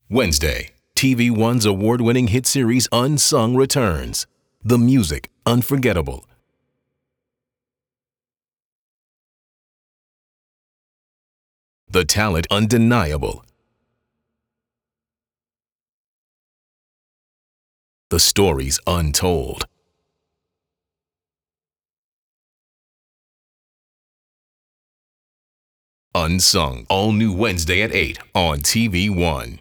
Wednesday, TV One's award-winning hit series Unsung returns. The music, unforgettable. The talent, undeniable. The stories, untold. Unsung, all new Wednesday at 8 on TV One.